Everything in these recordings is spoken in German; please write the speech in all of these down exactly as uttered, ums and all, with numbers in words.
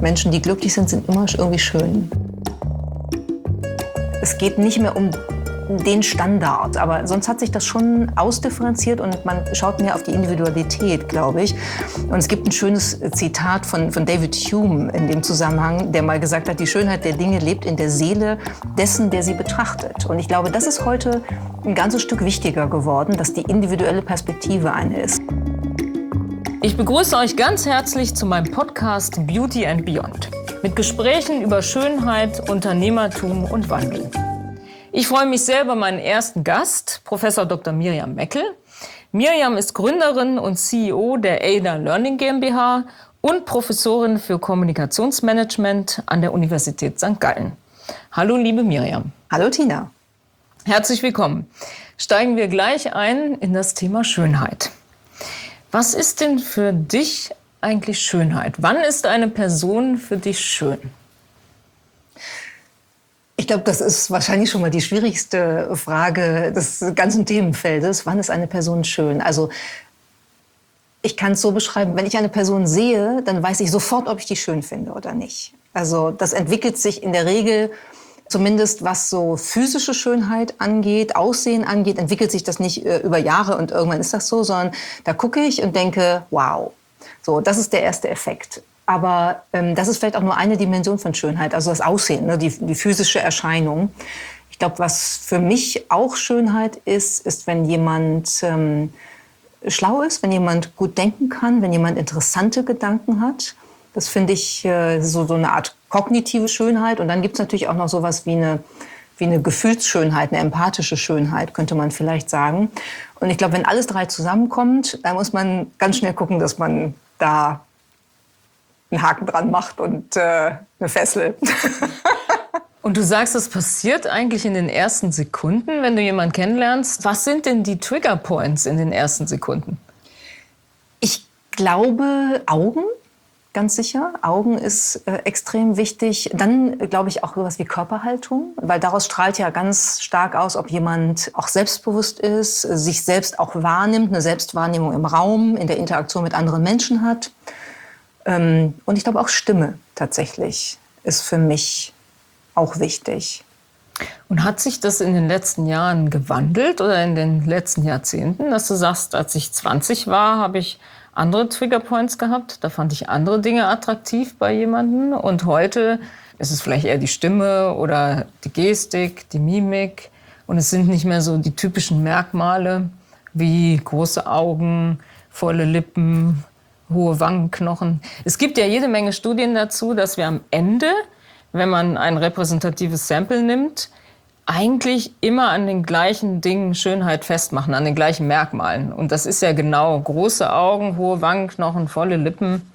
Menschen, die glücklich sind, sind immer irgendwie schön. Es geht nicht mehr um den Standard, aber sonst hat sich das schon ausdifferenziert und man schaut mehr auf die Individualität, glaube ich. Und es gibt ein schönes Zitat von, von David Hume in dem Zusammenhang, der mal gesagt hat, die Schönheit der Dinge lebt in der Seele dessen, der sie betrachtet. Und ich glaube, das ist heute ein ganzes Stück wichtiger geworden, dass die individuelle Perspektive eine ist. Ich begrüße euch ganz herzlich zu meinem Podcast Beauty and Beyond mit Gesprächen über Schönheit, Unternehmertum und Wandel. Ich freue mich sehr über meinen ersten Gast, Professor Doktor Miriam Meckel. Miriam ist Gründerin und C E O der Ada Learning GmbH und Professorin für Kommunikationsmanagement an der Universität Sankt Gallen. Hallo, liebe Miriam. Hallo, Tina. Herzlich willkommen. Steigen wir gleich ein in das Thema Schönheit. Was ist denn für dich eigentlich Schönheit? Wann ist eine Person für dich schön? Ich glaube, das ist wahrscheinlich schon mal die schwierigste Frage des ganzen Themenfeldes. Wann ist eine Person schön? Also ich kann es so beschreiben, wenn ich eine Person sehe, dann weiß ich sofort, ob ich die schön finde oder nicht. Also das entwickelt sich in der Regel, zumindest was so physische Schönheit angeht, Aussehen angeht, entwickelt sich das nicht äh, über Jahre und irgendwann ist das so, sondern da gucke ich und denke, wow, so, das ist der erste Effekt. Aber ähm, das ist vielleicht auch nur eine Dimension von Schönheit, also das Aussehen, ne, die, die physische Erscheinung. Ich glaube, was für mich auch Schönheit ist, ist, wenn jemand ähm, schlau ist, wenn jemand gut denken kann, wenn jemand interessante Gedanken hat. Das finde ich äh, so, so eine Art kognitive Schönheit. Und dann gibt es natürlich auch noch sowas wie eine, wie eine Gefühlsschönheit, eine empathische Schönheit, könnte man vielleicht sagen. Und ich glaube, wenn alles drei zusammenkommt, dann muss man ganz schnell gucken, dass man da einen Haken dran macht und äh, eine Fessel. Und du sagst, das passiert eigentlich in den ersten Sekunden, wenn du jemanden kennenlernst. Was sind denn die Trigger Points in den ersten Sekunden? Ich glaube, Augen, ganz sicher. Augen ist äh, extrem wichtig. Dann glaube ich auch sowas wie Körperhaltung, weil daraus strahlt ja ganz stark aus, ob jemand auch selbstbewusst ist, sich selbst auch wahrnimmt, eine Selbstwahrnehmung im Raum, in der Interaktion mit anderen Menschen hat. Ähm, und ich glaube auch Stimme tatsächlich ist für mich auch wichtig. Und hat sich das in den letzten Jahren gewandelt oder in den letzten Jahrzehnten, dass du sagst, als ich zwanzig war, habe ich andere Triggerpoints gehabt, da fand ich andere Dinge attraktiv bei jemandem und heute ist es vielleicht eher die Stimme oder die Gestik, die Mimik und es sind nicht mehr so die typischen Merkmale wie große Augen, volle Lippen, hohe Wangenknochen. Es gibt ja jede Menge Studien dazu, dass wir am Ende, wenn man ein repräsentatives Sample nimmt, eigentlich immer an den gleichen Dingen Schönheit festmachen, an den gleichen Merkmalen. Und das ist ja genau große Augen, hohe Wangenknochen, volle Lippen.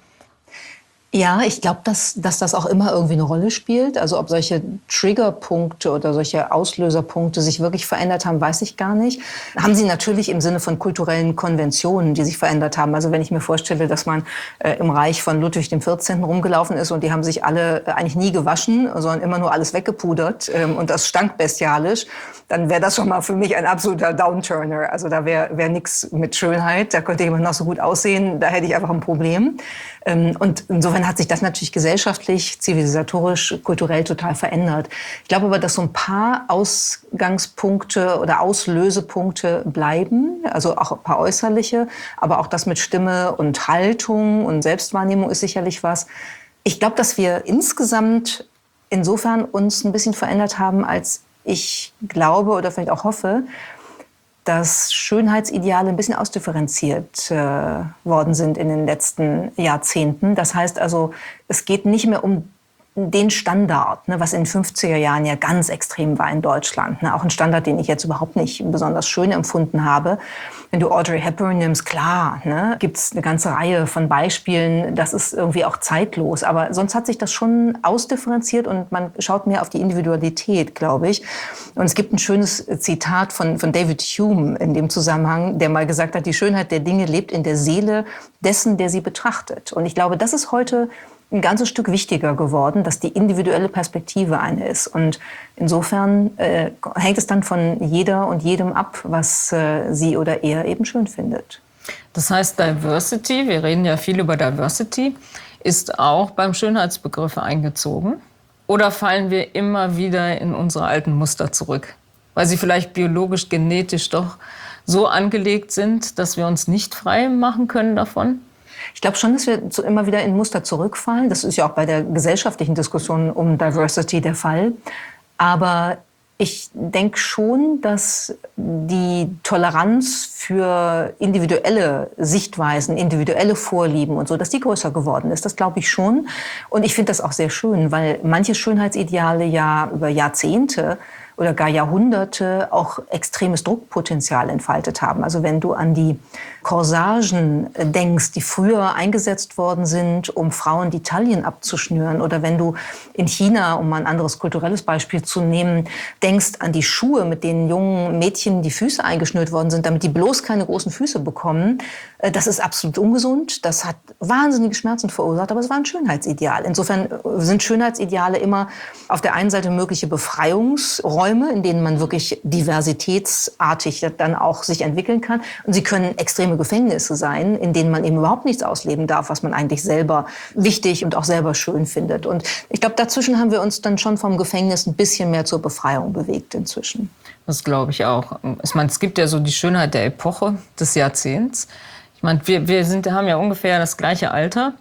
Ja, ich glaube, dass, dass das auch immer irgendwie eine Rolle spielt. Also ob solche Triggerpunkte oder solche Auslöserpunkte sich wirklich verändert haben, weiß ich gar nicht. Haben sie natürlich im Sinne von kulturellen Konventionen, die sich verändert haben. Also wenn ich mir vorstelle, dass man äh, im Reich von Ludwig dem vierzehnten rumgelaufen ist und die haben sich alle äh, eigentlich nie gewaschen, sondern immer nur alles weggepudert ähm, und das stank bestialisch, dann wäre das schon mal für mich ein absoluter Downturner. Also da wäre wär nichts mit Schönheit. Da könnte jemand noch so gut aussehen, da hätte ich einfach ein Problem. Ähm, und insofern hat sich das natürlich gesellschaftlich, zivilisatorisch, kulturell total verändert. Ich glaube aber, dass so ein paar Ausgangspunkte oder Auslösepunkte bleiben, also auch ein paar äußerliche, aber auch das mit Stimme und Haltung und Selbstwahrnehmung ist sicherlich was. Ich glaube, dass wir insgesamt insofern uns ein bisschen verändert haben, als ich glaube oder vielleicht auch hoffe, dass Schönheitsideale ein bisschen ausdifferenziert äh, worden sind in den letzten Jahrzehnten. Das heißt also, es geht nicht mehr um den Standard, ne, was in den fünfziger Jahren ja ganz extrem war in Deutschland. Ne, auch ein Standard, den ich jetzt überhaupt nicht besonders schön empfunden habe. Wenn du Audrey Hepburn nimmst, klar, ne, gibt es eine ganze Reihe von Beispielen. Das ist irgendwie auch zeitlos. Aber sonst hat sich das schon ausdifferenziert und man schaut mehr auf die Individualität, glaube ich. Und es gibt ein schönes Zitat von, von David Hume in dem Zusammenhang, der mal gesagt hat, die Schönheit der Dinge lebt in der Seele dessen, der sie betrachtet. Und ich glaube, das ist heute ein ganzes Stück wichtiger geworden, dass die individuelle Perspektive eine ist. Und insofern äh, hängt es dann von jeder und jedem ab, was äh, sie oder er eben schön findet. Das heißt Diversity, wir reden ja viel über Diversity, ist auch beim Schönheitsbegriff eingezogen? Oder fallen wir immer wieder in unsere alten Muster zurück? Weil sie vielleicht biologisch, genetisch doch so angelegt sind, dass wir uns nicht frei machen können davon? Ich glaube schon, dass wir zu, immer wieder in Muster zurückfallen. Das ist ja auch bei der gesellschaftlichen Diskussion um Diversity der Fall. Aber ich denke schon, dass die Toleranz für individuelle Sichtweisen, individuelle Vorlieben und so, dass die größer geworden ist. Das glaube ich schon. Und ich finde das auch sehr schön, weil manche Schönheitsideale ja über Jahrzehnte oder gar Jahrhunderte auch extremes Druckpotenzial entfaltet haben. Also wenn du an die Corsagen denkst, die früher eingesetzt worden sind, um Frauen die Taillen abzuschnüren, oder wenn du in China, um mal ein anderes kulturelles Beispiel zu nehmen, denkst an die Schuhe, mit denen jungen Mädchen die Füße eingeschnürt worden sind, damit die bloß keine großen Füße bekommen, das ist absolut ungesund. Das hat wahnsinnige Schmerzen verursacht, aber es war ein Schönheitsideal. Insofern sind Schönheitsideale immer auf der einen Seite mögliche Befreiungsräume, in denen man wirklich diversitätsartig dann auch sich entwickeln kann. Und sie können extreme Gefängnisse sein, in denen man eben überhaupt nichts ausleben darf, was man eigentlich selber wichtig und auch selber schön findet. Und ich glaube, dazwischen haben wir uns dann schon vom Gefängnis ein bisschen mehr zur Befreiung bewegt inzwischen. Das glaube ich auch. Ich meine, es gibt ja so die Schönheit der Epoche, des Jahrzehnts. Ich meine, wir, wir sind, haben ja ungefähr das gleiche Alter.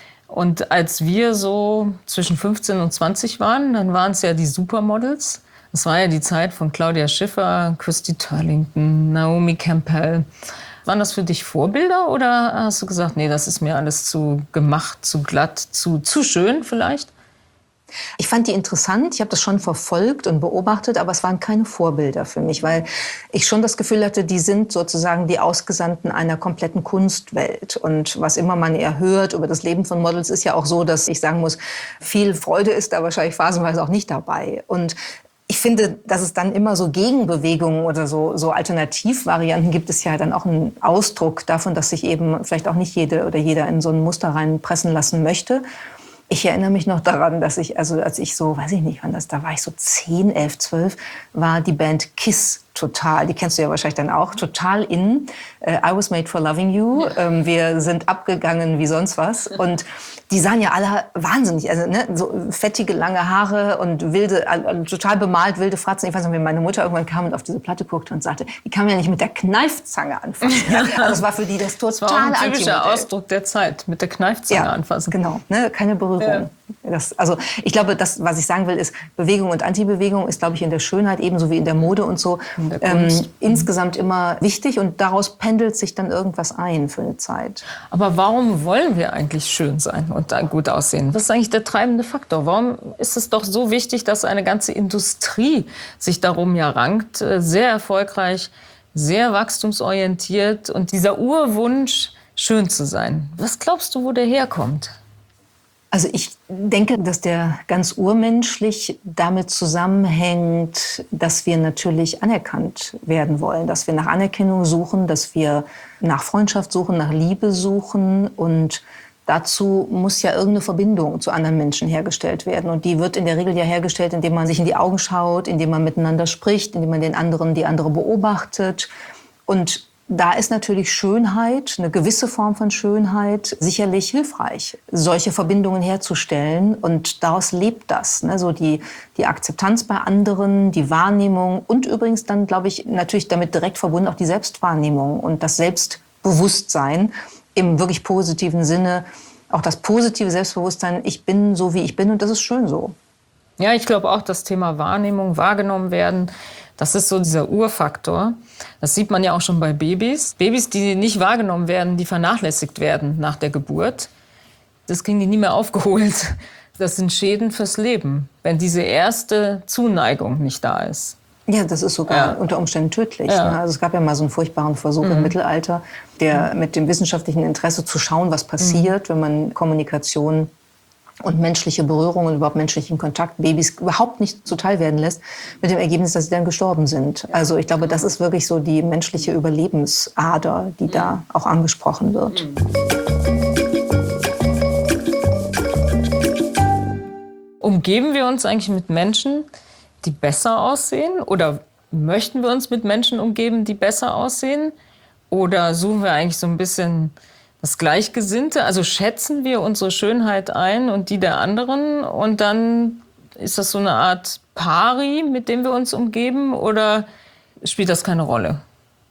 Und als wir so zwischen fünfzehn und zwanzig waren, dann waren es ja die Supermodels. Das war ja die Zeit von Claudia Schiffer, Christy Turlington, Naomi Campbell. Waren das für dich Vorbilder oder hast du gesagt, nee, das ist mir alles zu gemacht, zu glatt, zu, zu schön vielleicht? Ich fand die interessant, ich habe das schon verfolgt und beobachtet, aber es waren keine Vorbilder für mich, weil ich schon das Gefühl hatte, die sind sozusagen die Ausgesandten einer kompletten Kunstwelt. Und was immer man eher hört über das Leben von Models, ist ja auch so, dass ich sagen muss, viel Freude ist da wahrscheinlich phasenweise auch nicht dabei. Und ich finde, dass es dann immer so Gegenbewegungen oder so, so Alternativvarianten gibt, es ja dann auch einen Ausdruck davon, dass sich eben vielleicht auch nicht jede oder jeder in so ein Muster reinpressen lassen möchte. Ich erinnere mich noch daran, dass ich, also als ich so, weiß ich nicht, wann das, da war ich so zehn, elf, zwölf, war die Band Kiss total, die kennst du ja wahrscheinlich dann auch, total in. Uh, I was made for loving you. Ähm, wir sind abgegangen wie sonst was. Und die sahen ja alle wahnsinnig, also ne, so fettige, lange Haare und wilde, äh, total bemalt, wilde Fratzen. Ich weiß noch, wie meine Mutter irgendwann kam und auf diese Platte guckte und sagte, die kann man ja nicht mit der Kneifzange anfassen. Ja? Also das war für die das total Das war auch ein typischer Ausdruck der Zeit, mit der Kneifzange ja, anfassen. Genau, ne, keine Berührung. Ja. Das, also ich glaube, das, was ich sagen will, ist, Bewegung und Antibewegung ist, glaube ich, in der Schönheit ebenso wie in der Mode und so ähm, insgesamt immer wichtig und daraus pendelt sich dann irgendwas ein für eine Zeit. Aber warum wollen wir eigentlich schön sein und gut aussehen? Was ist eigentlich der treibende Faktor? Warum ist es doch so wichtig, dass eine ganze Industrie sich darum ja rankt, sehr erfolgreich, sehr wachstumsorientiert und dieser Urwunsch, schön zu sein? Was glaubst du, wo der herkommt? Also ich denke, dass der ganz urmenschlich damit zusammenhängt, dass wir natürlich anerkannt werden wollen, dass wir nach Anerkennung suchen, dass wir nach Freundschaft suchen, nach Liebe suchen und dazu muss ja irgendeine Verbindung zu anderen Menschen hergestellt werden. Und die wird in der Regel ja hergestellt, indem man sich in die Augen schaut, indem man miteinander spricht, indem man den anderen, die andere beobachtet. Und da ist natürlich Schönheit, eine gewisse Form von Schönheit, sicherlich hilfreich, solche Verbindungen herzustellen. Und daraus lebt das, ne? So die, die Akzeptanz bei anderen, die Wahrnehmung und übrigens dann, glaube ich, natürlich damit direkt verbunden auch die Selbstwahrnehmung und das Selbstbewusstsein im wirklich positiven Sinne. Auch das positive Selbstbewusstsein, ich bin so, wie ich bin und das ist schön so. Ja, ich glaube auch, das Thema Wahrnehmung, wahrgenommen werden, das ist so dieser Urfaktor. Das sieht man ja auch schon bei Babys. Babys, die nicht wahrgenommen werden, die vernachlässigt werden nach der Geburt, das kriegen die nie mehr aufgeholt. Das sind Schäden fürs Leben, wenn diese erste Zuneigung nicht da ist. Ja, das ist sogar ja. unter Umständen tödlich. Ja. Ne? Also es gab ja mal so einen furchtbaren Versuch mhm. im Mittelalter, der mit dem wissenschaftlichen Interesse zu schauen, was passiert, mhm. wenn man Kommunikation und menschliche Berührung und überhaupt menschlichen Kontakt Babys überhaupt nicht zuteil werden lässt, mit dem Ergebnis, dass sie dann gestorben sind. Also ich glaube, das ist wirklich so die menschliche Überlebensader, die da auch angesprochen wird. Umgeben wir uns eigentlich mit Menschen, die besser aussehen? Oder möchten wir uns mit Menschen umgeben, die besser aussehen? Oder suchen wir eigentlich so ein bisschen das Gleichgesinnte? Also schätzen wir unsere Schönheit ein und die der anderen und dann ist das so eine Art Pari, mit dem wir uns umgeben, oder spielt das keine Rolle?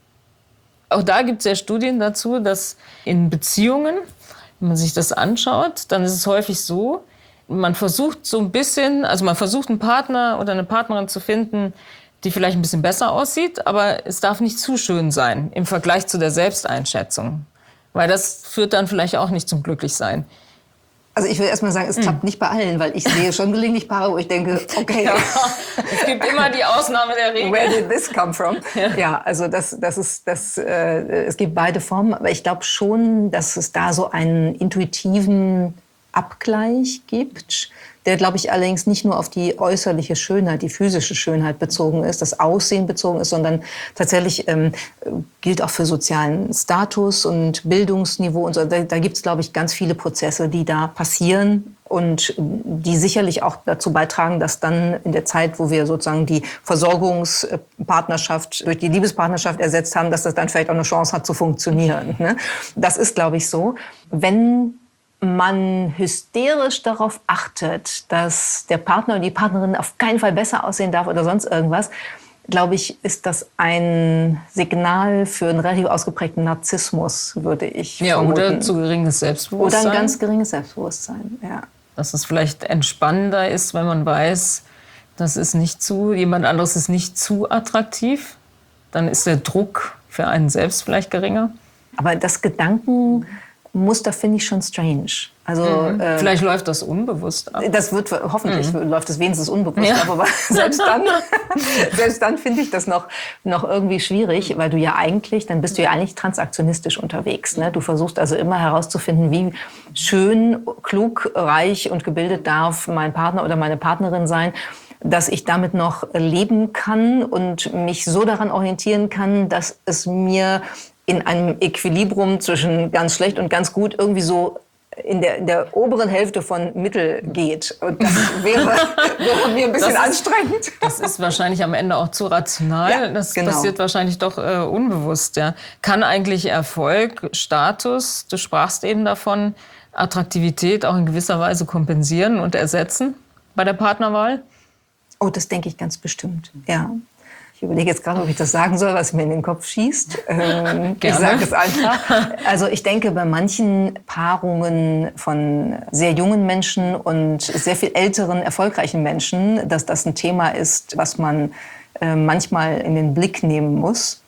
Auch da gibt es ja Studien dazu, dass in Beziehungen, wenn man sich das anschaut, dann ist es häufig so, man versucht so ein bisschen, also man versucht einen Partner oder eine Partnerin zu finden, die vielleicht ein bisschen besser aussieht, aber es darf nicht zu schön sein im Vergleich zu der Selbsteinschätzung. Weil das führt dann vielleicht auch nicht zum Glücklichsein. Also ich will erst mal sagen, es mm. klappt nicht bei allen, weil ich sehe schon gelegentlich Paare, wo ich denke, okay. Ja, es gibt immer die Ausnahme der Regel. Where did this come from? Ja, ja also das, das ist, das, äh, es gibt beide Formen, aber ich glaube schon, dass es da so einen intuitiven Abgleich gibt, der, glaube ich, allerdings nicht nur auf die äußerliche Schönheit, die physische Schönheit bezogen ist, das Aussehen bezogen ist, sondern tatsächlich ähm, gilt auch für sozialen Status und Bildungsniveau und so. Da, da gibt es, glaube ich, ganz viele Prozesse, die da passieren und die sicherlich auch dazu beitragen, dass dann in der Zeit, wo wir sozusagen die Versorgungspartnerschaft durch die Liebespartnerschaft ersetzt haben, dass das dann vielleicht auch eine Chance hat zu funktionieren. Ne? Das ist, glaube ich, so. Wenn man hysterisch darauf achtet, dass der Partner oder die Partnerin auf keinen Fall besser aussehen darf oder sonst irgendwas, glaube ich, ist das ein Signal für einen relativ ausgeprägten Narzissmus, würde ich ja, vermuten. Oder zu geringes Selbstbewusstsein. Oder ein ganz geringes Selbstbewusstsein, ja. Dass es vielleicht entspannender ist, wenn man weiß, das ist nicht zu, jemand anderes ist nicht zu attraktiv. Dann ist der Druck für einen selbst vielleicht geringer. Aber das Gedanken Muster finde ich schon strange. Also, mhm. äh, Vielleicht läuft das unbewusst ab. Das wird, hoffentlich mhm. läuft es wenigstens unbewusst ja. ab, aber selbst dann, selbst dann finde ich das noch, noch irgendwie schwierig, weil du ja eigentlich, dann bist du ja eigentlich transaktionistisch unterwegs. Ne? Du versuchst also immer herauszufinden, wie schön, klug, reich und gebildet darf mein Partner oder meine Partnerin sein, dass ich damit noch leben kann und mich so daran orientieren kann, dass es mir in einem Equilibrium zwischen ganz schlecht und ganz gut irgendwie so in der, in der oberen Hälfte von Mittel geht. Und das wäre, wäre mir ein bisschen das ist, anstrengend. Das ist wahrscheinlich am Ende auch zu rational. Ja, das genau. passiert wahrscheinlich doch äh, unbewusst. Ja. Kann eigentlich Erfolg, Status, du sprachst eben davon, Attraktivität auch in gewisser Weise kompensieren und ersetzen bei der Partnerwahl? Oh, das denke ich ganz bestimmt, ja. Ich überlege jetzt gerade, ob ich das sagen soll, was mir in den Kopf schießt. Ähm, ich sage es einfach. Also ich denke, bei manchen Paarungen von sehr jungen Menschen und sehr viel älteren, erfolgreichen Menschen, dass das ein Thema ist, was man äh, manchmal in den Blick nehmen muss.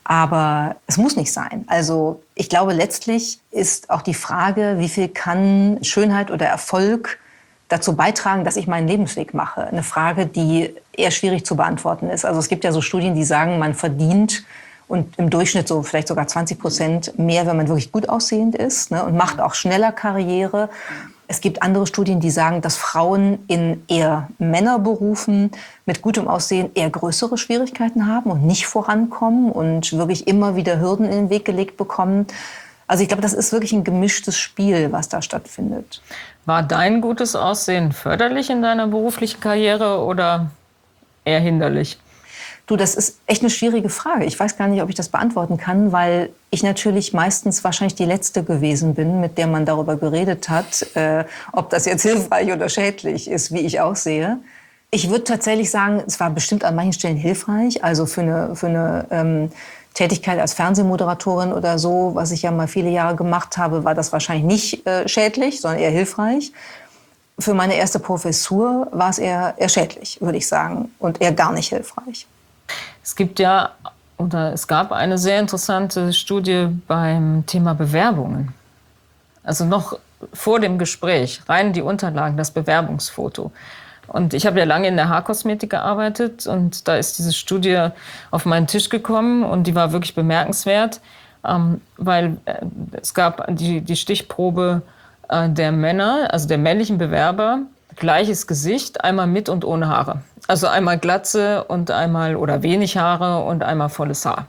Aber es muss nicht sein. Also ich glaube, letztlich ist auch die Frage, wie viel kann Schönheit oder Erfolg dazu beitragen, dass ich meinen Lebensweg mache. Eine Frage, die eher schwierig zu beantworten ist. Also es gibt ja so Studien, die sagen, man verdient und im Durchschnitt so vielleicht sogar zwanzig Prozent mehr, wenn man wirklich gut aussehend ist, ne, und macht auch schneller Karriere. Es gibt andere Studien, die sagen, dass Frauen in eher Männerberufen mit gutem Aussehen eher größere Schwierigkeiten haben und nicht vorankommen und wirklich immer wieder Hürden in den Weg gelegt bekommen. Also ich glaube, das ist wirklich ein gemischtes Spiel, was da stattfindet. War dein gutes Aussehen förderlich in deiner beruflichen Karriere oder eher hinderlich? Du, das ist echt eine schwierige Frage. Ich weiß gar nicht, ob ich das beantworten kann, weil ich natürlich meistens wahrscheinlich die Letzte gewesen bin, mit der man darüber geredet hat, äh, ob das jetzt hilfreich oder schädlich ist, wie ich aussehe. Ich würde tatsächlich sagen, es war bestimmt an manchen Stellen hilfreich. Also für eine, für eine ähm, Tätigkeit als Fernsehmoderatorin oder so, was ich ja mal viele Jahre gemacht habe, war das wahrscheinlich nicht äh, schädlich, sondern eher hilfreich. Für meine erste Professur war es eher, eher schädlich, würde ich sagen, und eher gar nicht hilfreich. Es gibt ja, oder es gab eine sehr interessante Studie beim Thema Bewerbungen. Also noch vor dem Gespräch, rein die Unterlagen, das Bewerbungsfoto. Und ich habe ja lange in der Haarkosmetik gearbeitet und da ist diese Studie auf meinen Tisch gekommen und die war wirklich bemerkenswert, ähm, weil äh, es gab die, die Stichprobe äh, der Männer, also der männlichen Bewerber, gleiches Gesicht, einmal mit und ohne Haare. Also einmal Glatze und einmal oder wenig Haare und einmal volles Haar.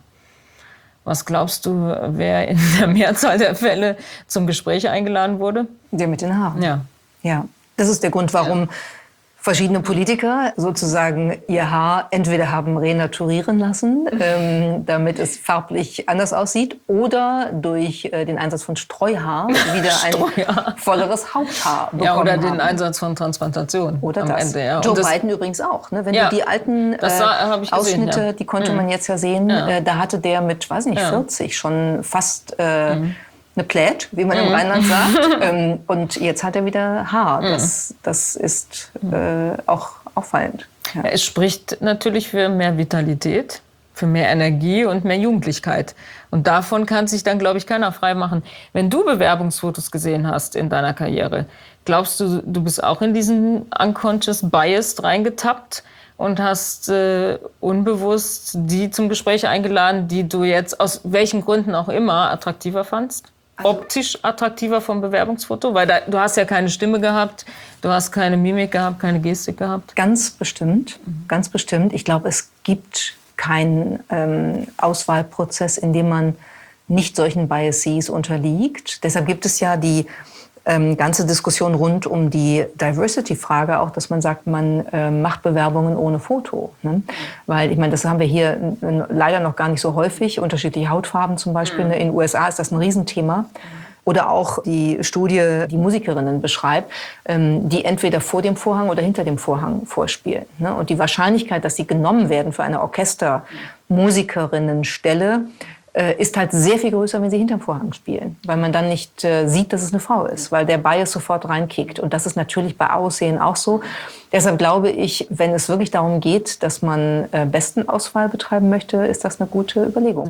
Was glaubst du, wer in der Mehrzahl der Fälle zum Gespräch eingeladen wurde? Der mit den Haaren. Ja. Ja, das ist der Grund, warum Verschiedene Politiker sozusagen ihr Haar entweder haben renaturieren lassen, ähm, damit es farblich anders aussieht, oder durch äh, den Einsatz von Streuhaar wieder ein volleres Haupthaar bekommen Ja, oder haben. den Einsatz von Transplantation oder am das. Ende. Ja. Joe das, Biden übrigens auch. Ne? Wenn ja, du die alten äh, sah, Ausschnitte, gesehen, ja. die konnte man jetzt ja sehen, Ja. äh, da hatte der mit, weiß nicht, Ja. vierzig schon fast äh, mhm. eine Plät, wie man mhm. im Rheinland sagt. ähm, und jetzt hat er wieder Haar. Das, das ist äh, auch auffallend. Ja. Es spricht natürlich für mehr Vitalität, für mehr Energie und mehr Jugendlichkeit. Und davon kann sich dann, glaube ich, keiner frei machen. Wenn du Bewerbungsfotos gesehen hast in deiner Karriere, glaubst du, du bist auch in diesen unconscious bias reingetappt und hast äh, unbewusst die zum Gespräch eingeladen, die du jetzt aus welchen Gründen auch immer attraktiver fandst? Optisch attraktiver vom Bewerbungsfoto? Weil da, du hast ja keine Stimme gehabt, du hast keine Mimik gehabt, keine Gestik gehabt. Ganz bestimmt, mhm. ganz bestimmt. Ich glaube, es gibt keinen ähm, Auswahlprozess, in dem man nicht solchen Biases unterliegt. Deshalb gibt es ja die ähm, ganze Diskussion rund um die Diversity-Frage auch, dass man sagt, man äh, macht Bewerbungen ohne Foto. Ne? Weil ich meine, das haben wir hier n- leider noch gar nicht so häufig. Unterschiedliche Hautfarben zum Beispiel. Mhm. In den U S A ist das ein Riesenthema. Oder auch die Studie, die Musikerinnen beschreibt, ähm, die entweder vor dem Vorhang oder hinter dem Vorhang vorspielen. Ne? Und die Wahrscheinlichkeit, dass sie genommen werden für eine Orchestermusikerinnenstelle, äh, ist halt sehr viel größer, wenn sie hinterm Vorhang spielen. Weil man dann nicht äh, sieht, dass es eine Frau ist, weil der Bias sofort reinkickt. Und das ist natürlich bei Aussehen auch so. Deshalb glaube ich, wenn es wirklich darum geht, dass man äh, Bestenauswahl betreiben möchte, ist das eine gute Überlegung.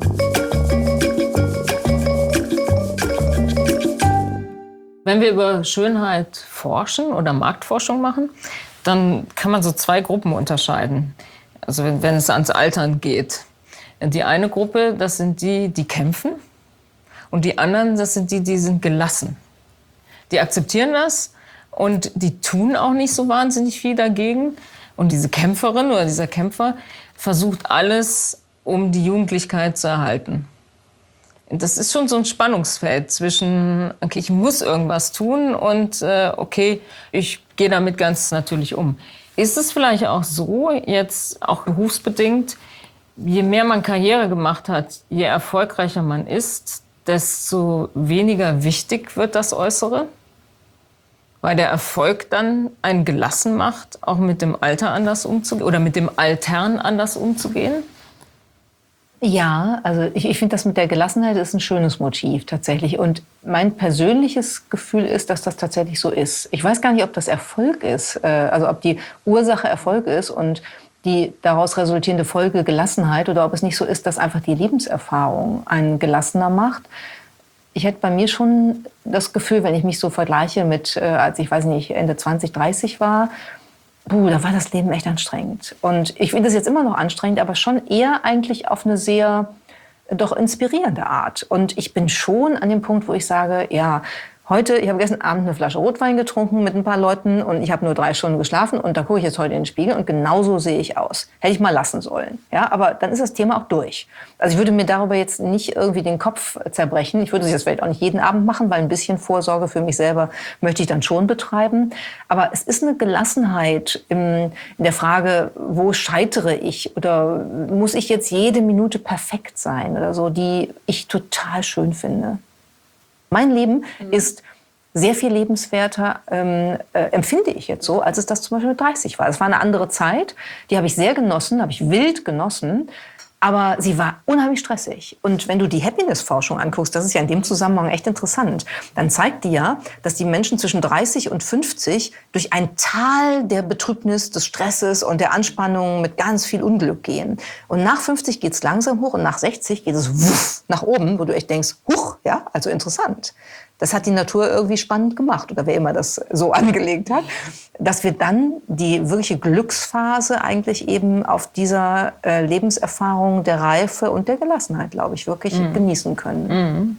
Wenn wir über Schönheit forschen oder Marktforschung machen, dann kann man so zwei Gruppen unterscheiden. Also wenn, wenn es ans Altern geht. Die eine Gruppe, das sind die, die kämpfen. Und die anderen, das sind die, die sind gelassen. Die akzeptieren das und die tun auch nicht so wahnsinnig viel dagegen. Und diese Kämpferin oder dieser Kämpfer versucht alles, um die Jugendlichkeit zu erhalten. Das ist schon so ein Spannungsfeld zwischen, okay, ich muss irgendwas tun und äh, okay, ich gehe damit ganz natürlich um. Ist es vielleicht auch so, jetzt auch berufsbedingt, je mehr man Karriere gemacht hat, je erfolgreicher man ist, desto weniger wichtig wird das Äußere? Weil der Erfolg dann einen gelassen macht, auch mit dem Alter anders umzugehen oder mit dem Altern anders umzugehen? Ja, also ich, ich finde, das mit der Gelassenheit ist ein schönes Motiv tatsächlich. Und mein persönliches Gefühl ist, dass das tatsächlich so ist. Ich weiß gar nicht, ob das Erfolg ist, äh, also ob die Ursache Erfolg ist und die daraus resultierende Folge Gelassenheit, oder ob es nicht so ist, dass einfach die Lebenserfahrung einen gelassener macht. Ich hätte bei mir schon das Gefühl, wenn ich mich so vergleiche mit, äh, als ich weiß nicht, Ende zwanzig, dreißig war, puh, da war das Leben echt anstrengend. Und ich finde es jetzt immer noch anstrengend, aber schon eher eigentlich auf eine sehr doch inspirierende Art. Und ich bin schon an dem Punkt, wo ich sage, ja, heute, ich habe gestern Abend eine Flasche Rotwein getrunken mit ein paar Leuten und ich habe nur drei Stunden geschlafen und da gucke ich jetzt heute in den Spiegel und genauso sehe ich aus. Hätte ich mal lassen sollen. Ja, aber dann ist das Thema auch durch. Also ich würde mir darüber jetzt nicht irgendwie den Kopf zerbrechen. Ich würde das vielleicht auch nicht jeden Abend machen, weil ein bisschen Vorsorge für mich selber möchte ich dann schon betreiben. Aber es ist eine Gelassenheit im, in der Frage, wo scheitere ich oder muss ich jetzt jede Minute perfekt sein oder so, die ich total schön finde. Mein Leben mhm. ist sehr viel lebenswerter, ähm, äh, empfinde ich jetzt so, als es das zum Beispiel mit dreißig war. Es war eine andere Zeit, die habe ich sehr genossen, habe ich wild genossen, aber sie war unheimlich stressig. Und wenn du die Happiness-Forschung anguckst, das ist ja in dem Zusammenhang echt interessant, dann zeigt die ja, dass die Menschen zwischen dreißig und fünfzig durch ein Tal der Betrübnis, des Stresses und der Anspannung mit ganz viel Unglück gehen. Und nach fünfzig geht es langsam hoch und nach sechzig geht es wuff nach oben, wo du echt denkst, huch, ja, also interessant. Das hat die Natur irgendwie spannend gemacht, oder wer immer das so angelegt hat, dass wir dann die wirkliche Glücksphase eigentlich eben auf dieser äh, Lebenserfahrung der Reife und der Gelassenheit, glaube ich, wirklich mhm. genießen können. Mhm.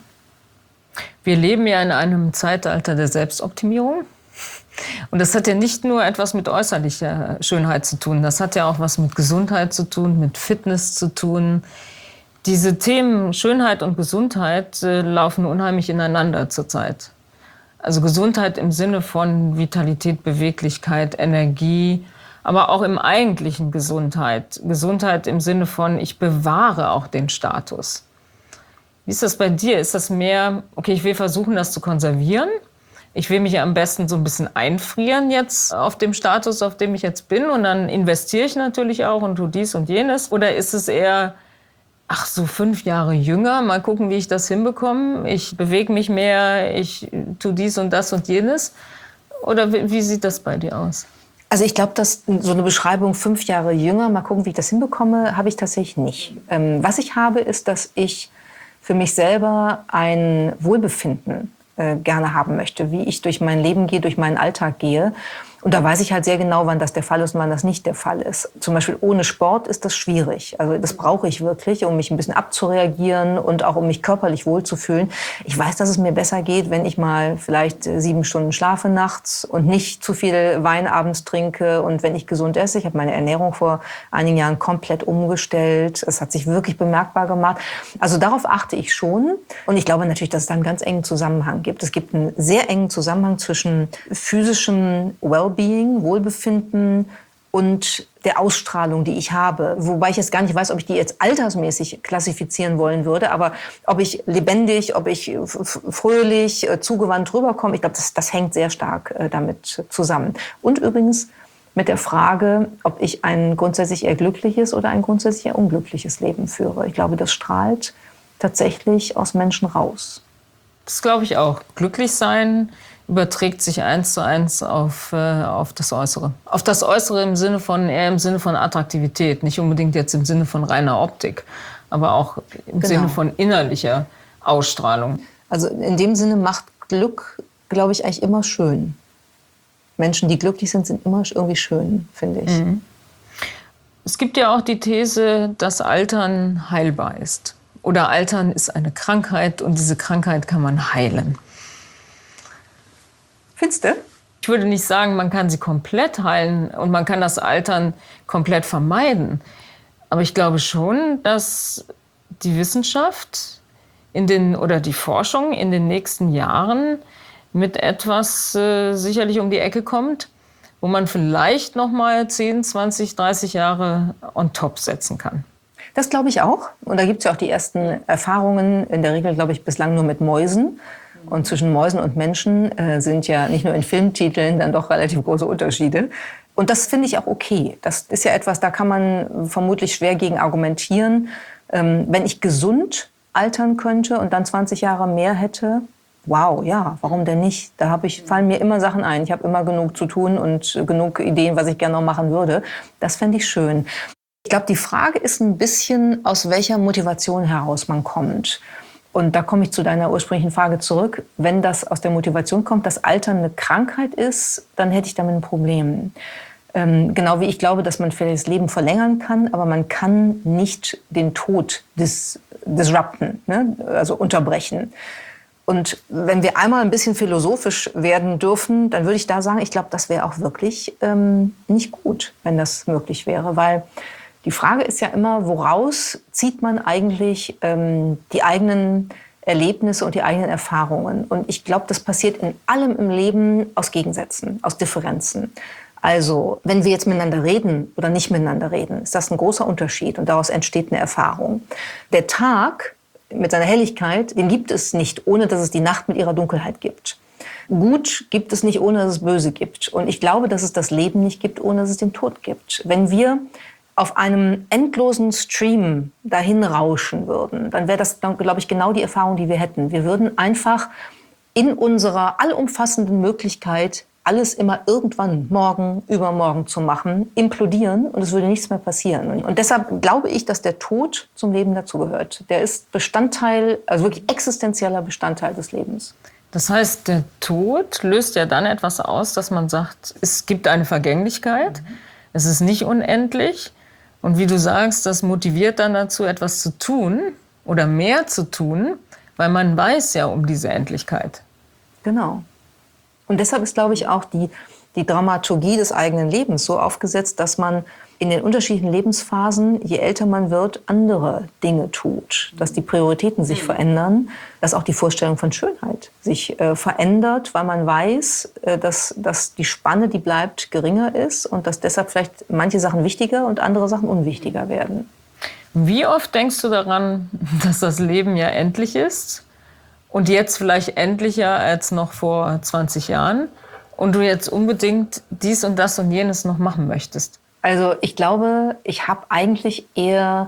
Wir leben ja in einem Zeitalter der Selbstoptimierung. Und das hat ja nicht nur etwas mit äußerlicher Schönheit zu tun, das hat ja auch was mit Gesundheit zu tun, mit Fitness zu tun. Diese Themen Schönheit und Gesundheit äh, laufen unheimlich ineinander zurzeit. Also Gesundheit im Sinne von Vitalität, Beweglichkeit, Energie, aber auch im eigentlichen Gesundheit. Gesundheit im Sinne von, ich bewahre auch den Status. Wie ist das bei dir? Ist das mehr, okay, ich will versuchen, das zu konservieren? Ich will mich am besten so ein bisschen einfrieren jetzt auf dem Status, auf dem ich jetzt bin, und dann investiere ich natürlich auch und tue dies und jenes? Oder ist es eher, ach, so fünf Jahre jünger, mal gucken, wie ich das hinbekomme? Ich bewege mich mehr, ich tue dies und das und jenes? Oder wie, wie sieht das bei dir aus? Also ich glaube, dass so eine Beschreibung fünf Jahre jünger, mal gucken, wie ich das hinbekomme, habe ich tatsächlich nicht. Ähm, was ich habe, ist, dass ich für mich selber ein Wohlbefinden äh, gerne haben möchte, wie ich durch mein Leben gehe, durch meinen Alltag gehe. Und da weiß ich halt sehr genau, wann das der Fall ist und wann das nicht der Fall ist. Zum Beispiel ohne Sport ist das schwierig. Also das brauche ich wirklich, um mich ein bisschen abzureagieren und auch um mich körperlich wohlzufühlen. Ich weiß, dass es mir besser geht, wenn ich mal vielleicht sieben Stunden schlafe nachts und nicht zu viel Wein abends trinke und wenn ich gesund esse. Ich habe meine Ernährung vor einigen Jahren komplett umgestellt. Es hat sich wirklich bemerkbar gemacht. Also darauf achte ich schon. Und ich glaube natürlich, dass es da einen ganz engen Zusammenhang gibt. Es gibt einen sehr engen Zusammenhang zwischen physischem Wellbeing, Wohlbefinden und der Ausstrahlung, die ich habe. Wobei ich jetzt gar nicht weiß, ob ich die jetzt altersmäßig klassifizieren wollen würde, aber ob ich lebendig, ob ich fröhlich, zugewandt rüberkomme, ich glaube, das, das hängt sehr stark damit zusammen. Und übrigens mit der Frage, ob ich ein grundsätzlich eher glückliches oder ein grundsätzlich eher unglückliches Leben führe. Ich glaube, das strahlt tatsächlich aus Menschen raus. Das glaube ich auch. Glücklich sein überträgt sich eins zu eins auf, äh, auf das Äußere. Auf das Äußere im Sinne von, eher im Sinne von Attraktivität, nicht unbedingt jetzt im Sinne von reiner Optik, aber auch im Genau. Sinne von innerlicher Ausstrahlung. Also in dem Sinne macht Glück, glaube ich, eigentlich immer schön. Menschen, die glücklich sind, sind immer irgendwie schön, finde ich. Mhm. Es gibt ja auch die These, dass Altern heilbar ist. Oder Altern ist eine Krankheit und diese Krankheit kann man heilen. Findest du? Ich würde nicht sagen, man kann sie komplett heilen und man kann das Altern komplett vermeiden. Aber ich glaube schon, dass die Wissenschaft in den, oder die Forschung in den nächsten Jahren mit etwas äh, sicherlich um die Ecke kommt, wo man vielleicht noch mal zehn, zwanzig, dreißig Jahre on top setzen kann. Das glaube ich auch. Und da gibt es ja auch die ersten Erfahrungen, in der Regel, glaube ich, bislang nur mit Mäusen. Und zwischen Mäusen und Menschen äh, sind ja nicht nur in Filmtiteln dann doch relativ große Unterschiede. Und das finde ich auch okay. Das ist ja etwas, da kann man vermutlich schwer gegen argumentieren. Ähm, wenn ich gesund altern könnte und dann zwanzig Jahre mehr hätte, wow, ja, warum denn nicht? Da hab ich, fallen mir immer Sachen ein. Ich habe immer genug zu tun und genug Ideen, was ich gerne noch machen würde. Das fände ich schön. Ich glaube, die Frage ist ein bisschen, aus welcher Motivation heraus man kommt. Und da komme ich zu deiner ursprünglichen Frage zurück. Wenn das aus der Motivation kommt, dass Altern eine Krankheit ist, dann hätte ich damit ein Problem. Ähm, genau wie ich glaube, dass man vielleicht das Leben verlängern kann, aber man kann nicht den Tod dis disrupten, ne? Also unterbrechen. Und wenn wir einmal ein bisschen philosophisch werden dürfen, dann würde ich da sagen, ich glaube, das wäre auch wirklich ähm, nicht gut, wenn das möglich wäre, weil die Frage ist ja immer, woraus zieht man eigentlich ähm, die eigenen Erlebnisse und die eigenen Erfahrungen? Und ich glaube, das passiert in allem im Leben aus Gegensätzen, aus Differenzen. Also, wenn wir jetzt miteinander reden oder nicht miteinander reden, ist das ein großer Unterschied und daraus entsteht eine Erfahrung. Der Tag mit seiner Helligkeit, den gibt es nicht, ohne dass es die Nacht mit ihrer Dunkelheit gibt. Gut gibt es nicht, ohne dass es Böse gibt. Und ich glaube, dass es das Leben nicht gibt, ohne dass es den Tod gibt. Wenn wir auf einem endlosen Stream dahin rauschen würden, dann wäre das, glaube ich, genau die Erfahrung, die wir hätten. Wir würden einfach in unserer allumfassenden Möglichkeit, alles immer irgendwann morgen, übermorgen zu machen, implodieren und es würde nichts mehr passieren. Und deshalb glaube ich, dass der Tod zum Leben dazugehört. Der ist Bestandteil, also wirklich existenzieller Bestandteil des Lebens. Das heißt, der Tod löst ja dann etwas aus, dass man sagt, es gibt eine Vergänglichkeit, mhm. es ist nicht unendlich. Und wie du sagst, das motiviert dann dazu, etwas zu tun oder mehr zu tun, weil man weiß ja um diese Endlichkeit. Genau. Und deshalb ist, glaube ich, auch die, die Dramaturgie des eigenen Lebens so aufgesetzt, dass man in den unterschiedlichen Lebensphasen, je älter man wird, andere Dinge tut. Dass die Prioritäten sich verändern, dass auch die Vorstellung von Schönheit sich äh, verändert, weil man weiß, äh, dass, dass die Spanne, die bleibt, geringer ist und dass deshalb vielleicht manche Sachen wichtiger und andere Sachen unwichtiger werden. Wie oft denkst du daran, dass das Leben ja endlich ist und jetzt vielleicht endlicher als noch vor zwanzig Jahren und du jetzt unbedingt dies und das und jenes noch machen möchtest? Also ich glaube, ich habe eigentlich eher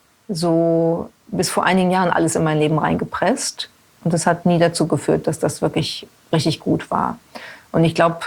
so bis vor einigen Jahren alles in mein Leben reingepresst. Und das hat nie dazu geführt, dass das wirklich richtig gut war. Und ich glaube,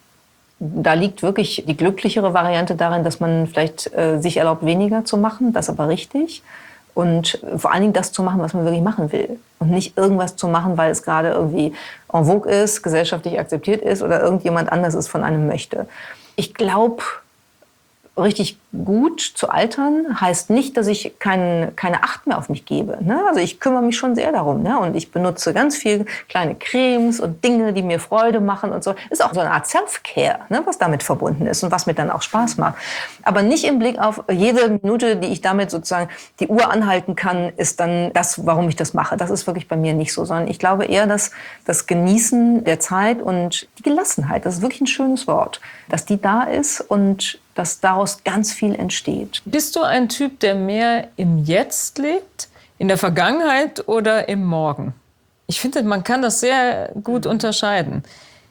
da liegt wirklich die glücklichere Variante darin, dass man vielleicht äh, sich erlaubt, weniger zu machen, das aber richtig. Und vor allen Dingen das zu machen, was man wirklich machen will. Und nicht irgendwas zu machen, weil es gerade irgendwie en vogue ist, gesellschaftlich akzeptiert ist oder irgendjemand anders es von einem möchte. Ich glaube, richtig gut zu altern heißt nicht, dass ich kein, keine Acht mehr auf mich gebe. Ne? Also ich kümmere mich schon sehr darum. Ne? Und ich benutze ganz viel kleine Cremes und Dinge, die mir Freude machen und so. Ist auch so eine Art Self-Care, ne? Was damit verbunden ist und was mir dann auch Spaß macht. Aber nicht im Blick auf jede Minute, die ich damit sozusagen die Uhr anhalten kann, ist dann das, warum ich das mache. Das ist wirklich bei mir nicht so, sondern ich glaube eher, dass das Genießen der Zeit und die Gelassenheit, das ist wirklich ein schönes Wort, dass die da ist und dass daraus ganz viel entsteht. Bist du ein Typ, der mehr im Jetzt lebt, in der Vergangenheit oder im Morgen? Ich finde, man kann das sehr gut unterscheiden.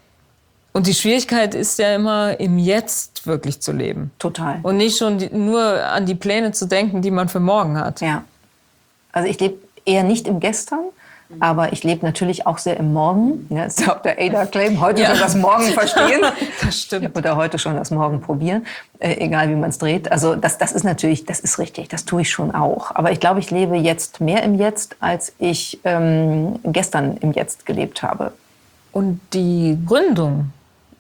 Und die Schwierigkeit ist ja immer, im Jetzt wirklich zu leben. Total. Und nicht schon die, nur an die Pläne zu denken, die man für morgen hat. Ja. Also ich lebe eher nicht im Gestern, aber ich lebe natürlich auch sehr im Morgen. Ja, das ist ja auch der Ada-Claim, heute Ja. schon das Morgen verstehen. Das stimmt. Oder heute schon das Morgen probieren, äh, egal wie man es dreht. Also das, das ist natürlich, das ist richtig, das tue ich schon auch. Aber ich glaube, ich lebe jetzt mehr im Jetzt, als ich ähm, gestern im Jetzt gelebt habe. Und die Gründung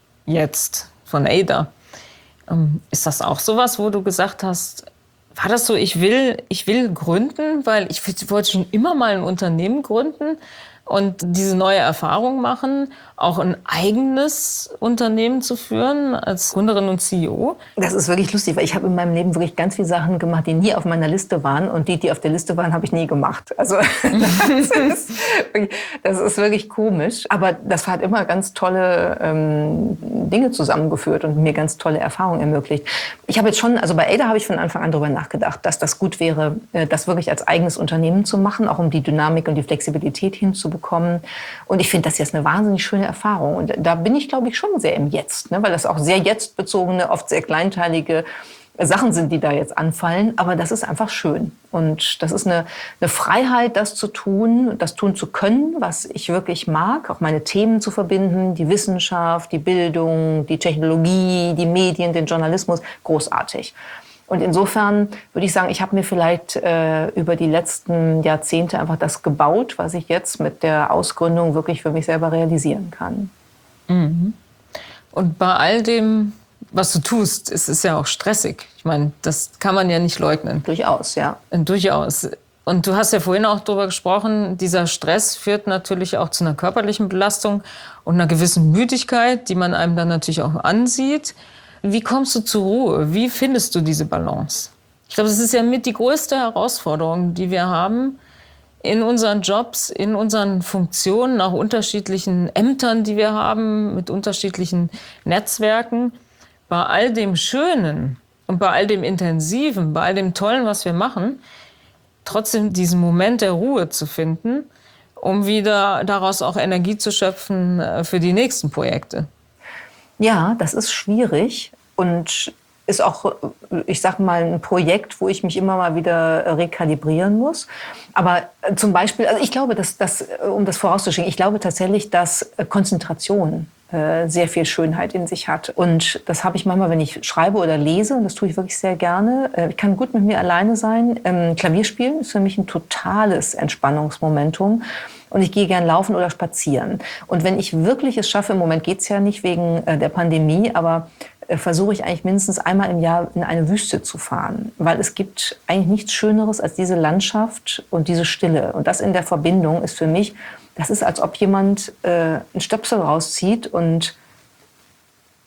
jetzt von Ada, ähm, ist das auch sowas, wo du gesagt hast, war das so, ich will, ich will gründen, weil ich wollte schon immer mal ein Unternehmen gründen und diese neue Erfahrung machen, auch ein eigenes Unternehmen zu führen als Gründerin und C E O? Das ist wirklich lustig, weil ich habe in meinem Leben wirklich ganz viele Sachen gemacht, die nie auf meiner Liste waren. Und die, die auf der Liste waren, habe ich nie gemacht. Also das ist, wirklich, das ist wirklich komisch. Aber das hat immer ganz tolle ähm, Dinge zusammengeführt und mir ganz tolle Erfahrungen ermöglicht. Ich habe jetzt schon, also bei Ada habe ich von Anfang an darüber nachgedacht, dass das gut wäre, das wirklich als eigenes Unternehmen zu machen, auch um die Dynamik und die Flexibilität hinzubekommen. Und ich finde das jetzt eine wahnsinnig schöne Erfahrung. Und da bin ich, glaube ich, schon sehr im Jetzt, ne? Weil das auch sehr jetztbezogene, oft sehr kleinteilige Sachen sind, die da jetzt anfallen. Aber das ist einfach schön. Und das ist eine, eine Freiheit, das zu tun, das tun zu können, was ich wirklich mag, auch meine Themen zu verbinden, die Wissenschaft, die Bildung, die Technologie, die Medien, den Journalismus, großartig. Und insofern würde ich sagen, ich habe mir vielleicht äh, über die letzten Jahrzehnte einfach das gebaut, was ich jetzt mit der Ausgründung wirklich für mich selber realisieren kann. Mhm. Und bei all dem, was du tust, ist es ja auch stressig. Ich meine, das kann man ja nicht leugnen. Durchaus, ja. Durchaus. Und du hast ja vorhin auch darüber gesprochen, dieser Stress führt natürlich auch zu einer körperlichen Belastung und einer gewissen Müdigkeit, die man einem dann natürlich auch ansieht. Wie kommst du zur Ruhe? Wie findest du diese Balance? Ich glaube, das ist ja mit die größte Herausforderung, die wir haben in unseren Jobs, in unseren Funktionen, auch unterschiedlichen Ämtern, die wir haben, mit unterschiedlichen Netzwerken. Bei all dem Schönen und bei all dem Intensiven, bei all dem Tollen, was wir machen, trotzdem diesen Moment der Ruhe zu finden, um wieder daraus auch Energie zu schöpfen für die nächsten Projekte. Ja, das ist schwierig und ist auch, ich sag mal, ein Projekt, wo ich mich immer mal wieder rekalibrieren muss. Aber zum Beispiel, also ich glaube, dass, dass, um das vorauszuschicken, ich glaube tatsächlich, dass Konzentration äh, sehr viel Schönheit in sich hat. Und das habe ich manchmal, wenn ich schreibe oder lese, und das tue ich wirklich sehr gerne. Äh, ich kann gut mit mir alleine sein. Ähm, Klavierspielen ist für mich ein totales Entspannungsmomentum. Und ich gehe gern laufen oder spazieren. Und wenn ich wirklich es schaffe, im Moment geht's ja nicht wegen äh, der Pandemie, aber äh, versuche ich eigentlich mindestens einmal im Jahr in eine Wüste zu fahren. Weil es gibt eigentlich nichts Schöneres als diese Landschaft und diese Stille. Und das in der Verbindung ist für mich, das ist, als ob jemand äh, einen Stöpsel rauszieht und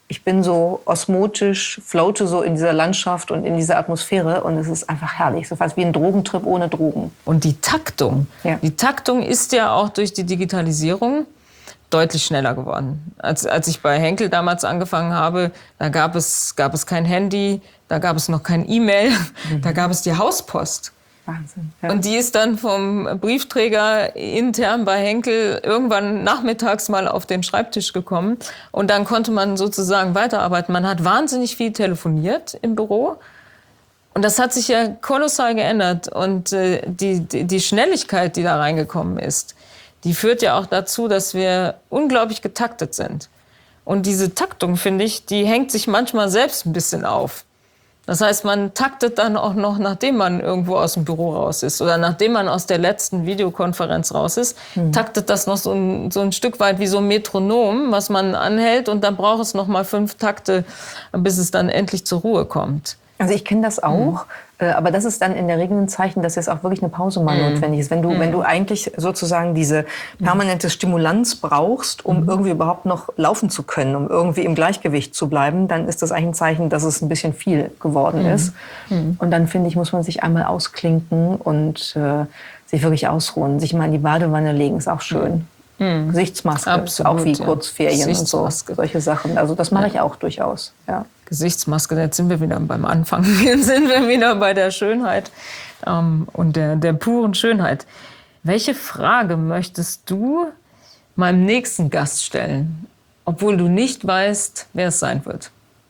Ich bin so osmotisch, floate so in dieser Landschaft und in dieser Atmosphäre und es ist einfach herrlich. So fast wie ein Drogentrip ohne Drogen. Und die Taktung. Ja. Die Taktung ist ja auch durch die Digitalisierung deutlich schneller geworden. Als, als ich bei Henkel damals angefangen habe, da gab es, gab es kein Handy, da gab es noch kein E-Mail, mhm. da gab es die Hauspost. Wahnsinn. Ja. Und die ist dann vom Briefträger intern bei Henkel irgendwann nachmittags mal auf den Schreibtisch gekommen. Und dann konnte man sozusagen weiterarbeiten. Man hat wahnsinnig viel telefoniert im Büro. Und das hat sich ja kolossal geändert. Und äh, die, die, die Schnelligkeit, die da reingekommen ist, die führt ja auch dazu, dass wir unglaublich getaktet sind. Und diese Taktung, finde ich, die hängt sich manchmal selbst ein bisschen auf. Das heißt, man taktet dann auch noch, nachdem man irgendwo aus dem Büro raus ist oder nachdem man aus der letzten Videokonferenz raus ist, mhm. taktet das noch so ein, so ein Stück weit wie so ein Metronom, was man anhält und dann braucht es noch mal fünf Takte, bis es dann endlich zur Ruhe kommt. Also ich kenne das auch, mhm. aber das ist dann in der Regel ein Zeichen, dass jetzt auch wirklich eine Pause mal mhm. notwendig ist. Wenn du, mhm. wenn du eigentlich sozusagen diese permanente Stimulanz brauchst, um mhm. irgendwie überhaupt noch laufen zu können, um irgendwie im Gleichgewicht zu bleiben, dann ist das eigentlich ein Zeichen, dass es ein bisschen viel geworden mhm. ist. Mhm. Und dann, finde ich, muss man sich einmal ausklinken und äh, sich wirklich ausruhen. Sich mal in die Badewanne legen, ist auch schön. Mhm. Gesichtsmaske, Absolut, auch wie ja. Kurzferien und so, solche Sachen. Also das mache ich auch durchaus, ja. Gesichtsmaske, jetzt sind wir wieder beim Anfang, jetzt sind wir wieder bei der Schönheit ähm, und der, der puren Schönheit. Welche Frage möchtest du meinem nächsten Gast stellen, obwohl du nicht weißt, wer es sein wird?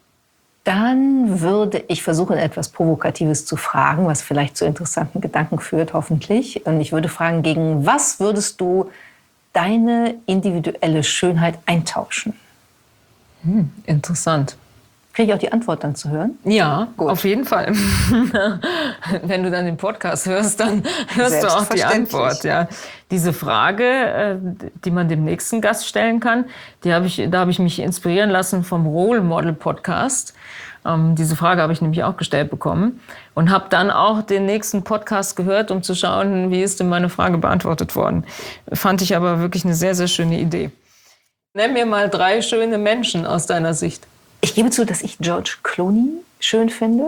Dann würde ich versuchen, etwas Provokatives zu fragen, was vielleicht zu interessanten Gedanken führt, hoffentlich. Und ich würde fragen, gegen was würdest du deine individuelle Schönheit eintauschen? Hm, interessant. Kriege ich auch die Antwort dann zu hören? Ja, Gut. Auf jeden Fall. Wenn du dann den Podcast hörst, dann hörst du auch die Antwort. Ja. Diese Frage, die man dem nächsten Gast stellen kann, die habe ich, da habe ich mich inspirieren lassen vom Role Model Podcast. Ähm, diese Frage habe ich nämlich auch gestellt bekommen und habe dann auch den nächsten Podcast gehört, um zu schauen, wie ist denn meine Frage beantwortet worden. Fand ich aber wirklich eine sehr, sehr schöne Idee. Nenn mir mal drei schöne Menschen aus deiner Sicht. Ich gebe zu, dass ich George Clooney schön finde.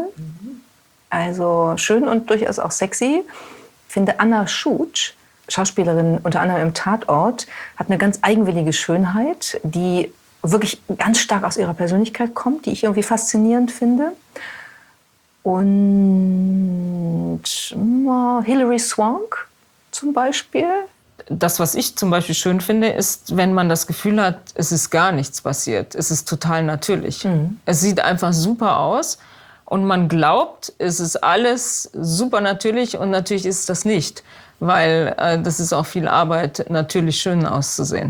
Also schön und durchaus auch sexy. Ich finde Anna Schutz, Schauspielerin unter anderem im Tatort, hat eine ganz eigenwillige Schönheit, die wirklich ganz stark aus ihrer Persönlichkeit kommt, die ich irgendwie faszinierend finde. Und Hilary Swank zum Beispiel. Das, was ich zum Beispiel schön finde, ist, wenn man das Gefühl hat, es ist gar nichts passiert. Es ist total natürlich. Mhm. Es sieht einfach super aus und man glaubt, es ist alles super natürlich und natürlich ist das nicht, weil äh, das ist auch viel Arbeit, natürlich schön auszusehen.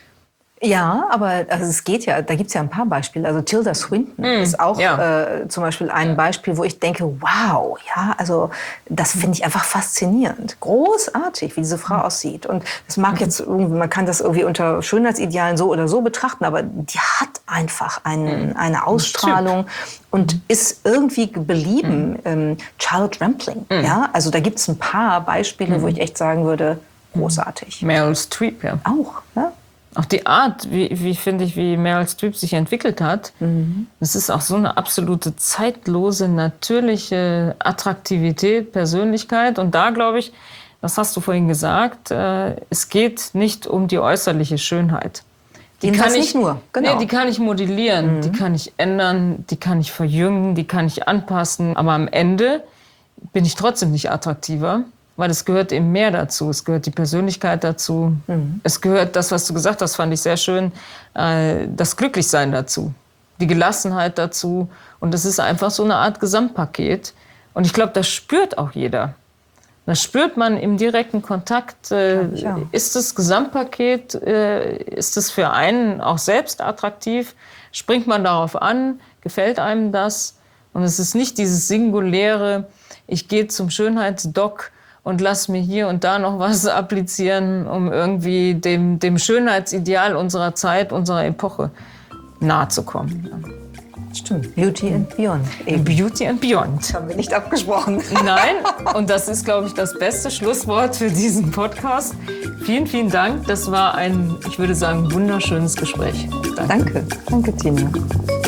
Ja, aber also es geht ja, da gibt es ja ein paar Beispiele. Also Tilda Swinton mm, ist auch ja. äh, zum Beispiel ein ja. Beispiel, wo ich denke, wow, ja, also das finde ich einfach faszinierend. Großartig, wie diese Frau mm. aussieht. Und das mag jetzt irgendwie, man kann das irgendwie unter Schönheitsidealen so oder so betrachten, aber die hat einfach einen, mm. eine Ausstrahlung und ist irgendwie belieben. Mm. Ähm, Charlotte Rampling, mm. ja, also da gibt es ein paar Beispiele, mm. wo ich echt sagen würde, großartig. Meryl Streep, ja. Auch, ja. Auch die Art, wie, wie finde ich, wie Meryl Streep sich entwickelt hat, mhm. das ist auch so eine absolute zeitlose, natürliche Attraktivität, Persönlichkeit. Und da glaube ich, das hast du vorhin gesagt, äh, es geht nicht um die äußerliche Schönheit. Die kann ich nicht nur, genau. Nee, die kann ich modellieren, mhm. die kann ich ändern, die kann ich verjüngen, die kann ich anpassen. Aber am Ende bin ich trotzdem nicht attraktiver. Weil es gehört eben mehr dazu. Es gehört die Persönlichkeit dazu. Mhm. Es gehört das, was du gesagt hast, fand ich sehr schön, äh, das Glücklichsein dazu. Die Gelassenheit dazu. Und das ist einfach so eine Art Gesamtpaket. Und ich glaube, das spürt auch jeder. Das spürt man im direkten Kontakt. Äh, ja. Ist das Gesamtpaket, äh, ist es für einen auch selbst attraktiv? Springt man darauf an? Gefällt einem das? Und es ist nicht dieses singuläre, ich gehe zum Schönheitsdoc und lass mir hier und da noch was applizieren, um irgendwie dem, dem Schönheitsideal unserer Zeit, unserer Epoche nahe zu kommen. Stimmt. Beauty and Beyond. Eben. Beauty and Beyond. Das haben wir nicht abgesprochen. Nein, und das ist, glaube ich, das beste Schlusswort für diesen Podcast. Vielen, vielen Dank. Das war ein, ich würde sagen, wunderschönes Gespräch. Danke. Danke, Danke Tina.